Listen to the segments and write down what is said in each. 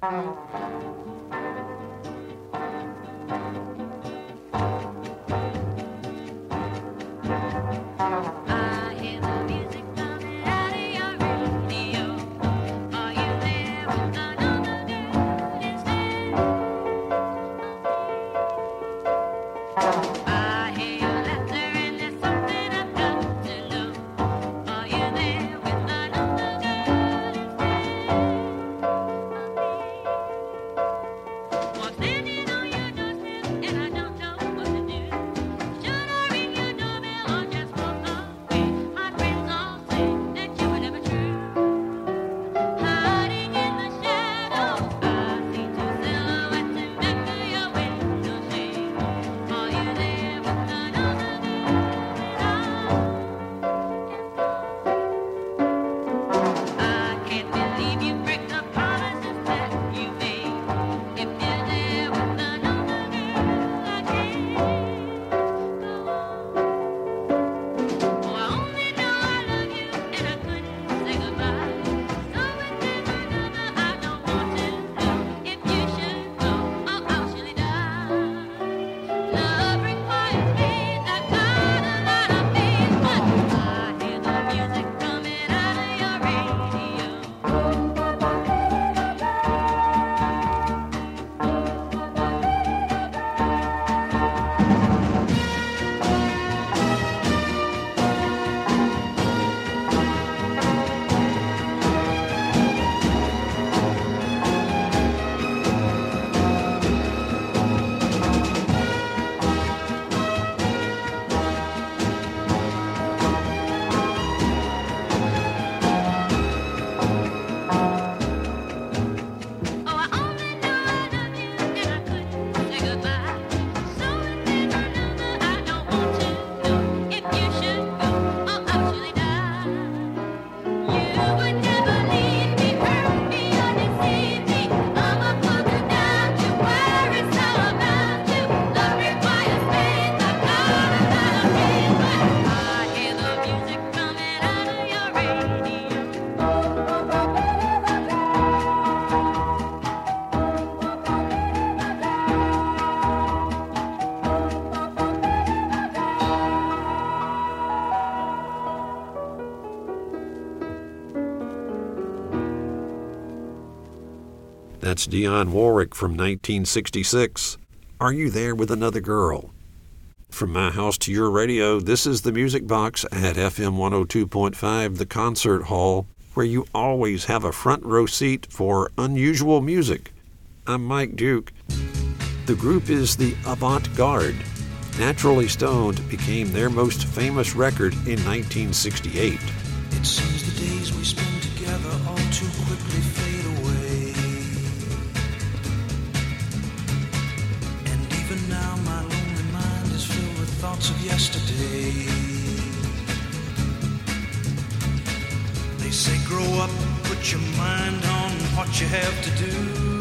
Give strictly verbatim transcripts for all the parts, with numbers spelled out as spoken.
That's Dionne Warwick from nineteen sixty-six. Are You There with Another Girl? From my house to your radio, this is the Music Box at F M one oh two point five, the Concert Hall, where you always have a front row seat for unusual music. I'm Mike Duke. The group is the Avant-Garde. Naturally Stoned became their most famous record in nineteen sixty-eight. It seems the days we spend together all too quickly fade away. And even now my lonely mind is filled with thoughts of yesterday. They say grow up, put your mind on what you have to do.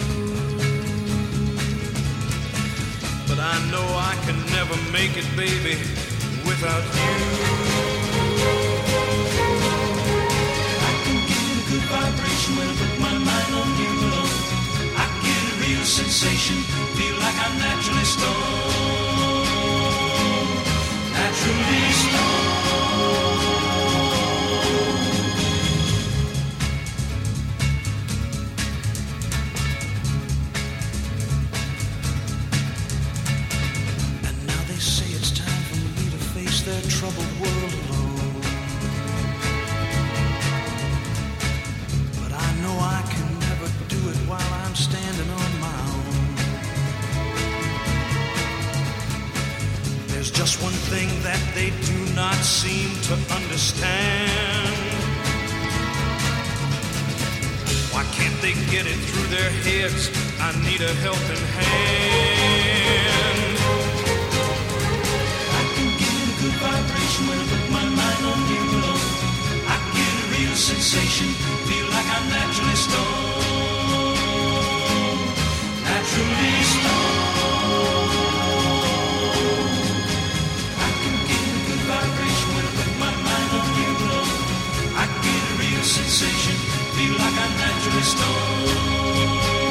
But I know I can never make it, baby, without you. I can get a good vibration when I put my mind on you alone. I get a real sensation, feel like I'm naturally stoned. Naturally stoned. Their troubled world alone. But I know I can never do it while I'm standing on my own. There's just one thing that they do not seem to understand. Why can't they get it through their heads? I need a helping hand. Vibration when I put my mind on you alone. I get a real sensation, feel like I'm naturally stoned. Naturally stoned. I can get a good vibration when I put my mind on you alone. I get a real sensation, feel like I'm naturally stoned.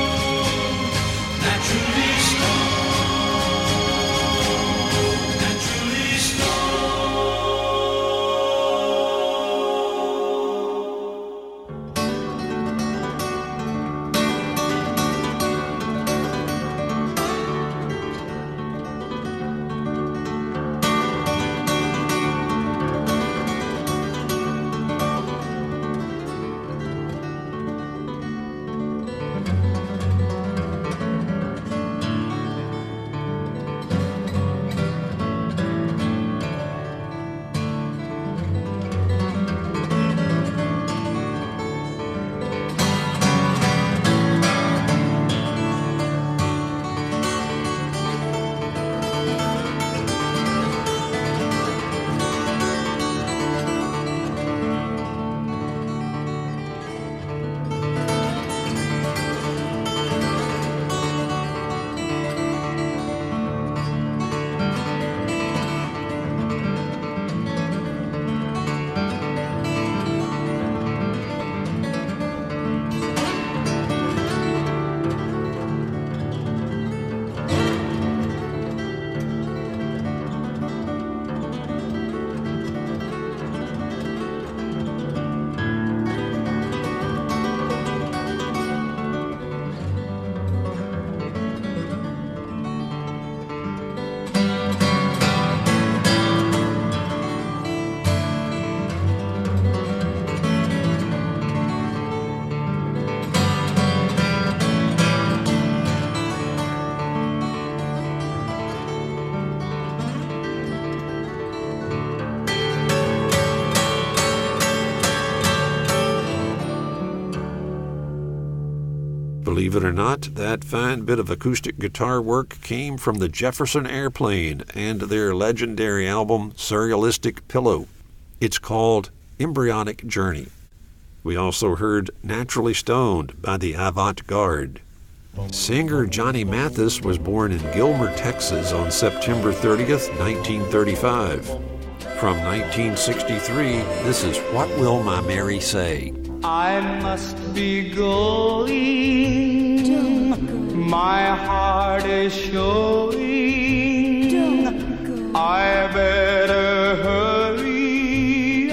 Believe it or not, that fine bit of acoustic guitar work came from the Jefferson Airplane and their legendary album Surrealistic Pillow. It's called Embryonic Journey. We also heard Naturally Stoned by the Avant-Garde. Singer Johnny Mathis was born in Gilmer, Texas on September thirtieth, nineteen thirty-five. From nineteen sixty-three, this is What Will My Mary Say? I must be going. Don't go. My heart is showing. Don't go. I better hurry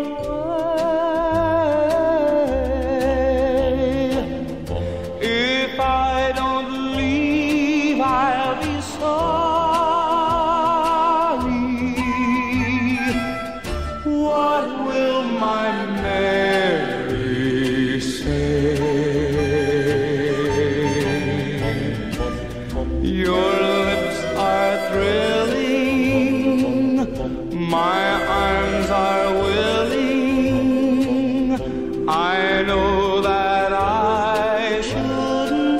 away. If I don't leave, I'll be sorry. What will my Mary say? Your lips are thrilling, my arms are willing. I know that I shouldn't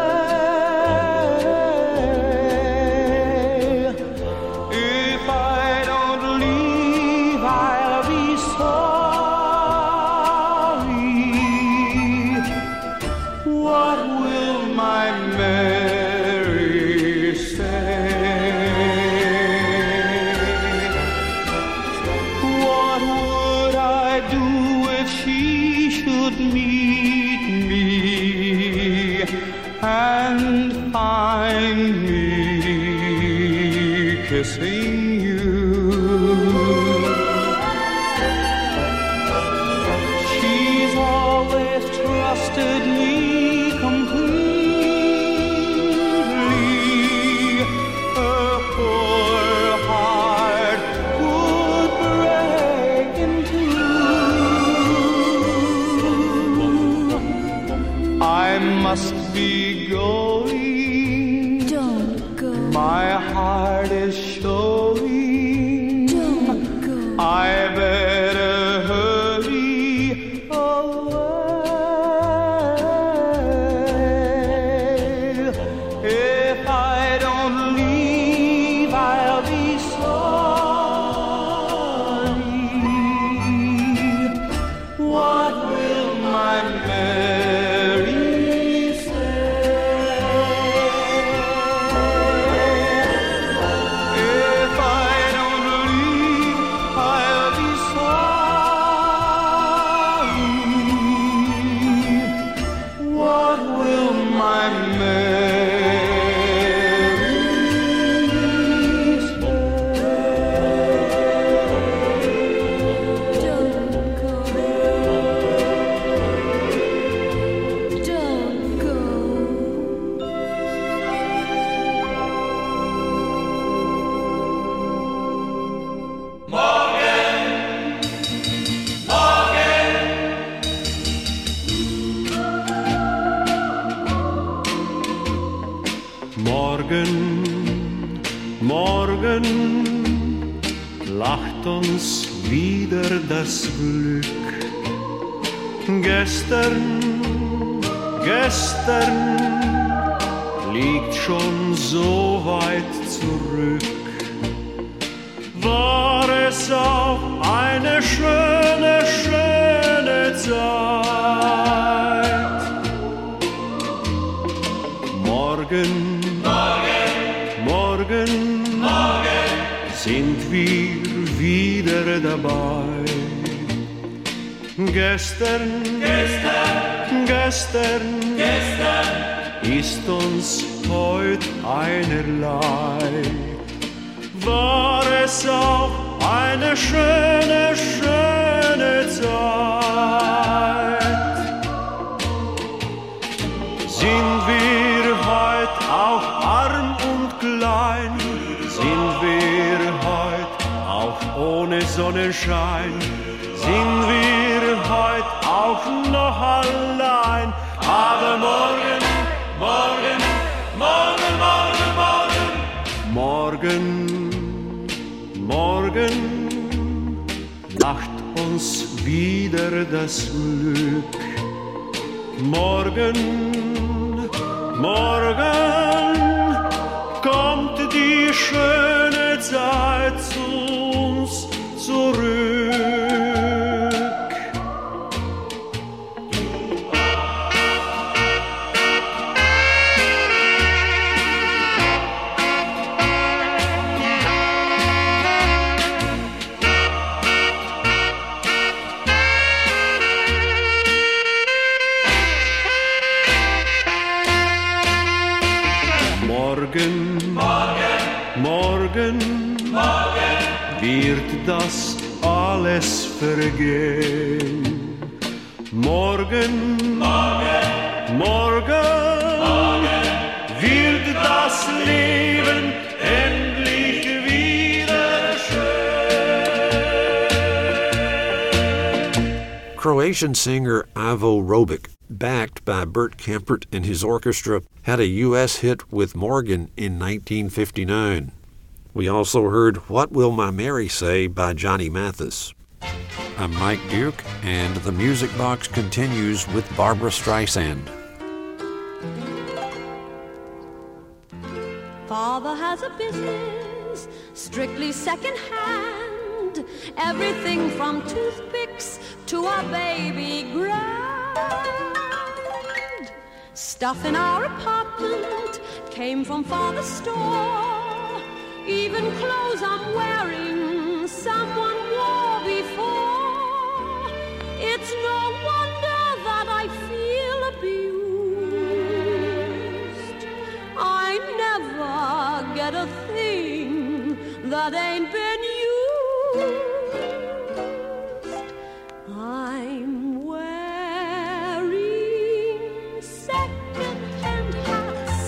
stay. If I don't leave, I'll be sorry. What will my Mary say? What would I do if she should meet me and find me kissing you? She's always trusted me completely. Her poor heart would break in two. I must be going. Don't go. My heart is showing. Don't go. I better hurry away. If I don't leave, I'll be sorry. What will my Mary say? If I don't leave, I'll be sorry. What will my Mary say? Don't go. Don't go. Morgen, morgen lacht uns wieder das Glück. Gestern, gestern liegt schon so weit zurück. War es auch eine schöne, schöne Zeit. Morgen, morgen, morgen sind wir wieder dabei. Gestern, gestern, gestern, gestern ist uns heut einerlei. War es auch eine schöne, schöne Zeit. Sind wir heut auch arm und klein? Sind wir heut auch ohne Sonnenschein? Sind wir heut auch noch allein? Aber morgen, morgen, morgen, morgen, morgen, morgen lacht uns wieder das Glück. Morgen, Morgen kommt die schöne Zeit zu uns zurück. Morgen, morgen, morgen, morgen wird das alles vergehen. Morgen, morgen, morgen, morgen wird das Leben endlich wieder schön. Croatian singer Ivo Robic, backed by Bert Kaempert and his orchestra, had a U S hit with Morgan in nineteen fifty-nine. We also heard What Will My Mary Say by Johnny Mathis. I'm Mike Duke, and the Music Box continues with Barbra Streisand. Father has a business, strictly second-hand. Everything from toothpicks to a baby grand. Stuff in our apartment came from Father's store. Even clothes I'm wearing, someone wore before. It's no wonder that I feel abused. I never get a thing that ain't been used. I'm wearing second-hand hats,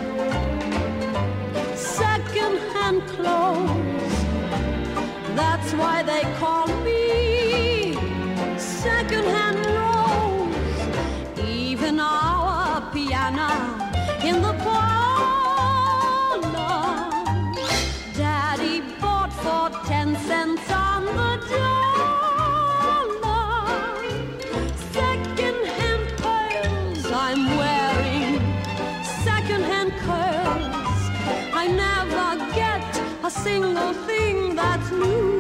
second-hand clothes. That's why they call me second-hand Rose. Even our piano in the parlor, Daddy bought for ten cents on the dollar. Second-hand pearls I'm wearing, second-hand curls. I never get a single thing that's new.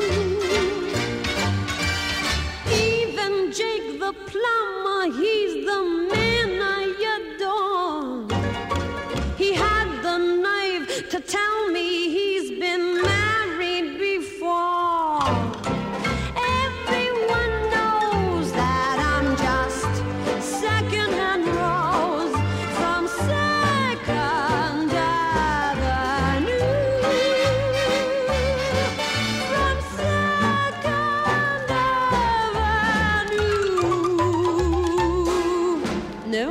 Even Jake the plumber, he's the man I adore. He had the nerve to tell me he's been married before. Everyone knows that I'm just second-hand Rose from Second Avenue. From Second Avenue. No.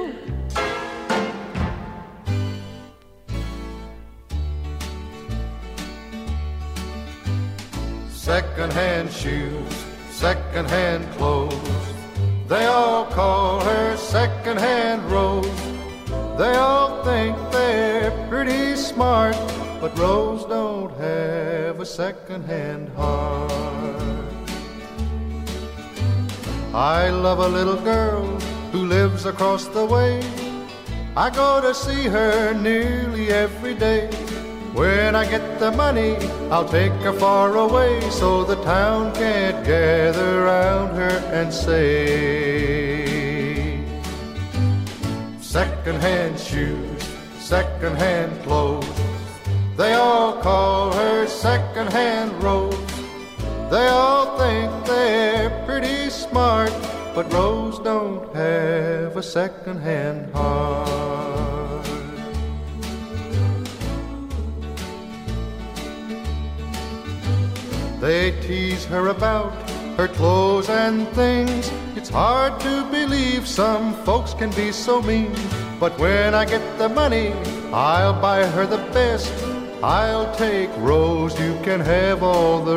Second-hand shoes, second-hand clothes. They all call her second-hand Rose. They all think they're pretty smart, but Rose don't have a second-hand heart. I love a little girl who lives across the way. I go to see her nearly every day. When I get the money, I'll take her far away so the town can't gather round her and say, second-hand shoes, second-hand clothes. They all call her second-hand Rose. They all think they're pretty smart, but Rose don't have a second-hand heart. They tease her about her clothes and things. It's hard to believe some folks can be so mean. But when I get the money, I'll buy her the best. I'll take Rose, you can have all the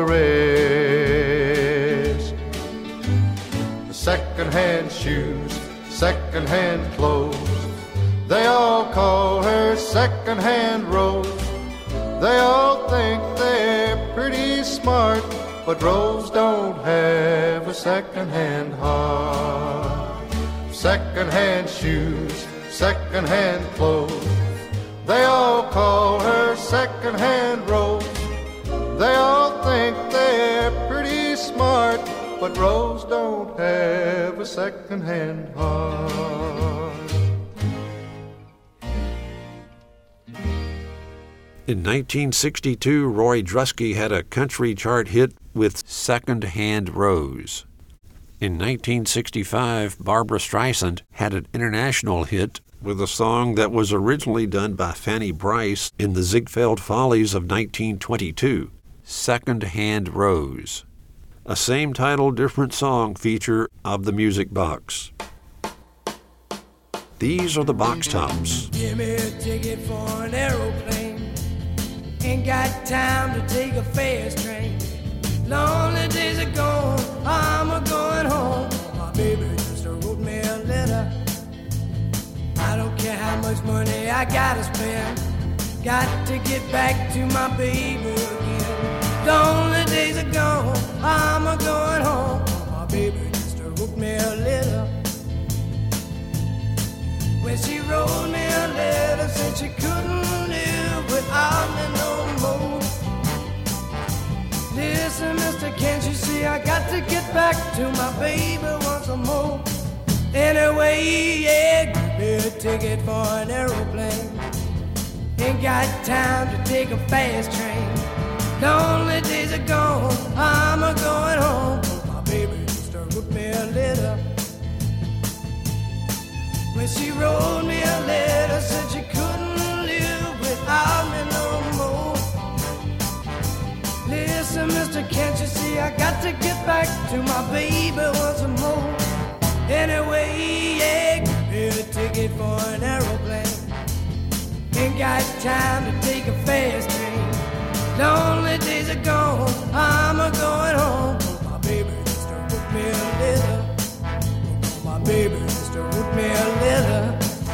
rest. Second-hand shoes, second-hand clothes. They all call her second-hand Rose. They all think they're pretty smart, but Rose don't have a second-hand heart. Second-hand shoes, second-hand clothes. They all call her second-hand Rose. They all think they're pretty smart, but Rose don't have a second-hand heart. In nineteen sixty-two, Roy Drusky had a country chart hit with Second-Hand Rose. In nineteen sixty-five, Barbra Streisand had an international hit with a song that was originally done by Fanny Brice in the Ziegfeld Follies of nineteen twenty-two, Second-Hand Rose. A same title, different song feature of the Music Box. These are the Box Tops. Give me a ticket for an aeroplane. Ain't got time to take a fast train. Lonely days are gone, I'm a going home. My baby just wrote me a letter. I don't care how much money I gotta spend. Got to get back to my baby again. Lonely days are gone, I'm a going home. My baby just wrote me a letter. When she wrote me a letter, said she couldn't live without me no more. Listen, mister, can't you see I got to get back to my baby once more? Anyway, yeah, give me a ticket for an aeroplane. Ain't got time to take a fast train. Lonely days are gone, I'm a going home. My baby just wrote me a letter. When she wrote me a letter, said she couldn't live without me no more. Listen, mister, can't you see I got to get back to my baby once more? Anyway, yeah, give me a ticket for an aeroplane. Ain't got time to take a fast train. Lonely days are gone, I'm a going home. My baby just wrote me a letter. My baby just wrote me a letter.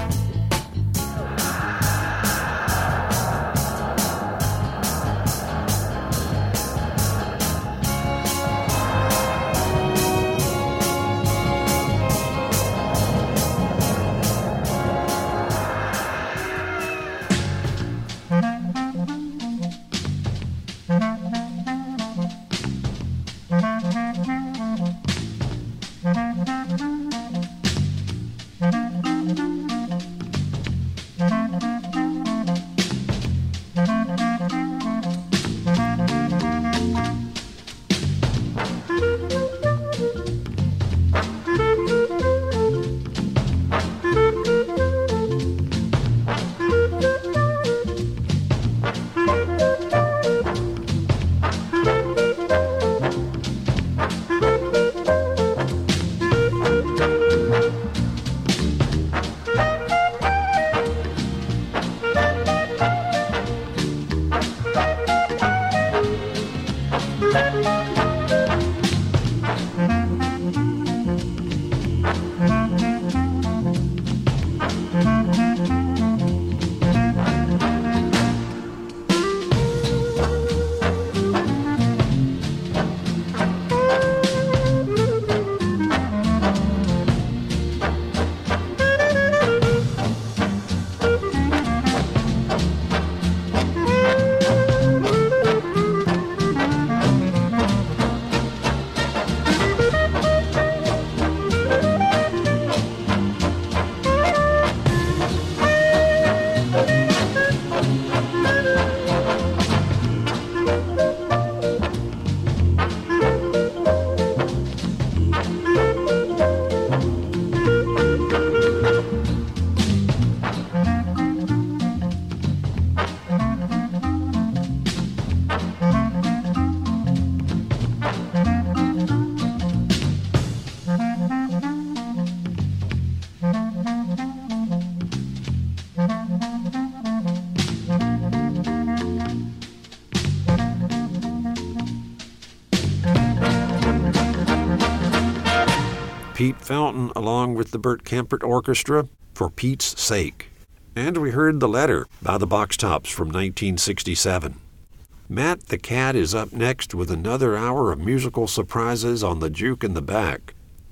Pete Fountain along with the Bert Kaempert Orchestra, For Pete's Sake. And we heard The Letter by the Box Tops from nineteen sixty-seven. Matt the Cat is up next with another hour of musical surprises on the Juke in the Back.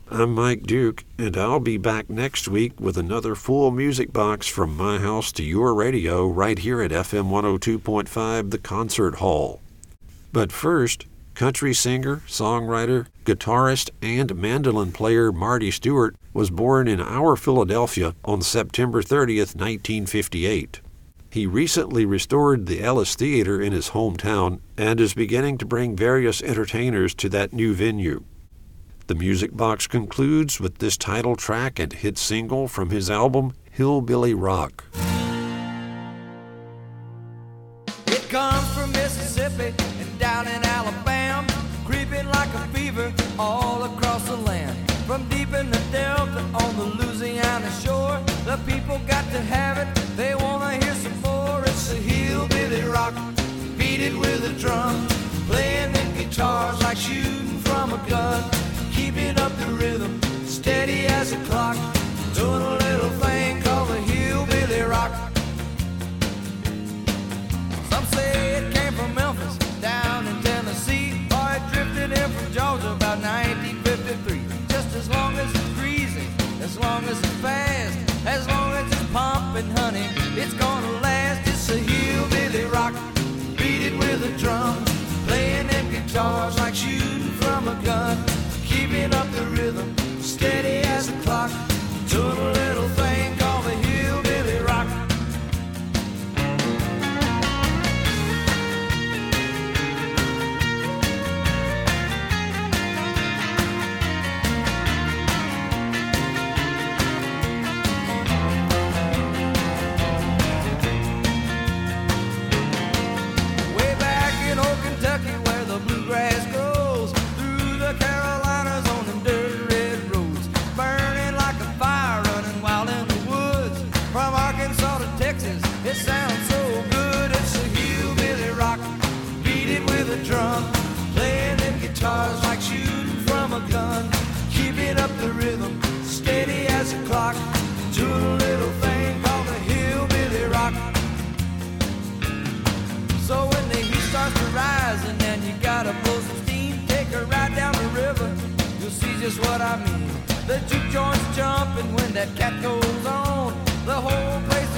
I'm Mike Duke, and I'll be back next week with another full music box from my house to your radio right here at F M one oh two point five, The Concert Hall. But first, country singer, songwriter, guitarist, and mandolin player Marty Stuart was born in our Philadelphia on September thirtieth, nineteen fifty-eight. He recently restored the Ellis Theater in his hometown and is beginning to bring various entertainers to that new venue. The Music Box concludes with this title track and hit single from his album, Hillbilly Rock. It comes from Mississippi and down in Alabama, creeping like a fever all across the land. From deep in the Delta on the Louisiana shore, the people got to have it, they wanna hear some more. It's a hillbilly rock, beat it with a drum, playing the guitars like shooting from a gun. Keeping up the rhythm, steady as a clock, doing a little thing called the hillbilly rock. Some say it came from Memphis, down in Tennessee, or it drifted in from Georgia about nineteen fifty-three. Just as long as it's greasy, as long as it's fast, as long as it's pumping, honey, it's gonna last. It's a hillbilly rock, beat it with a drum, playing them guitars like shooting from a gun. Keeping up the rhythm, steady as a clock, doing a little thing called the hillbilly rock. Way back in old Kentucky where the bluegrass grows, through the Carolinas on them dirt red roads, burning like a fire running wild in the woods. From Arkansas to Texas, it sounds so good. It's a hillbilly rock, beat it with a drum, playing them guitars like shooting from a gun. Keeping up the rhythm, steady as a clock, doing a little thing called the hillbilly rock. So when the heat starts to rise and then you gotta blow some steam, take a ride down the river, you'll see just what I mean. The juke joint's jumping when that cat goes on, the whole place